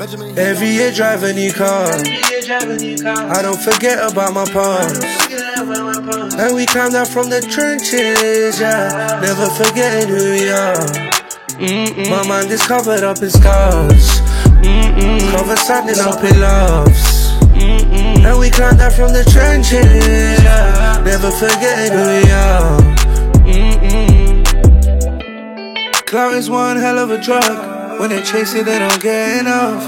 Every year drive a new car. I don't forget about my past. And we climbed out from the trenches, yeah. Never forgetting who we are. My mind is covered up in scars. Covered standing up in loves. And we climbed out from the trenches, yeah. Never forgetting who we are. Clout is one hell of a drug. When they chase it, they don't get enough.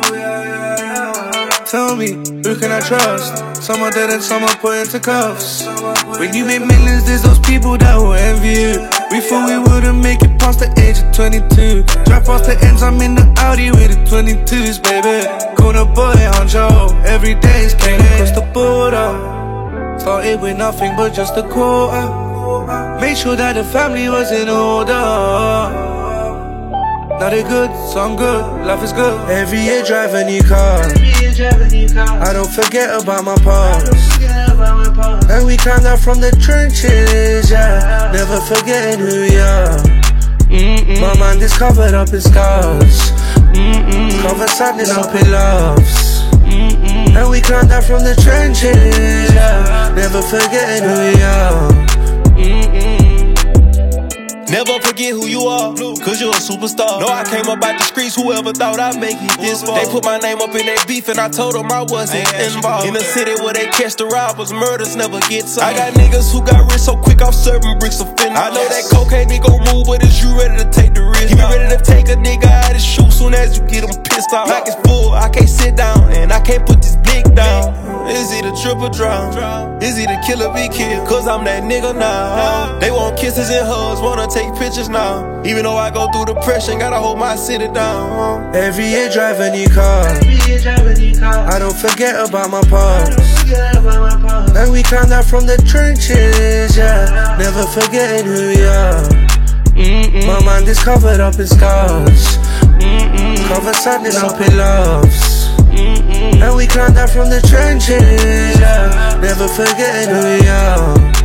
Tell me, who can I trust? Some are dead and some are put into cuffs. When you make millions, there's those people that will envy you. We thought we wouldn't make it past the age of 22. Drive past the ends, I'm in the Audi with the 22s, baby. Corner boy on Joe, every day is came across the border. Started with nothing but just a quarter. Made sure that the family was in order. Now they're good, so I'm good, life is good. Every year drive a new car. I don't forget about my past. And we climbed out from the trenches, yeah. Never forgetting who we are. My mind is covered up in scars. Covered standing up in loves. And we climbed out from the trenches, yeah. Never forgetting who we are. Never forget who you are, cause you're a superstar. No, I came up out the streets, whoever thought I'd make it this far. They put my name up in their beef and I told them I wasn't involved. In the city where they catch the robbers, murders never get solved. I got niggas who got rich so quick off serving bricks of fentanyl. I know that cocaine nigga move, but is you ready to take the risk? You ready to take a nigga out his shoe soon as you get him pissed off? Like it's full, I can't sit down, and I can't put this big down. Is he the trip or drown? Is he the killer be killed? Cause I'm that nigga now. They want kisses and hugs, wanna take pictures now. Even though I go through depression, gotta hold my city down. Every year drive a new car. I don't forget about my past. And we climbed out from the trenches, yeah. Never forgetting who we are. My mind is covered up in scars. Covered standing up in loves. And we climbed out from the trenches, yeah. Never forgetting who we are.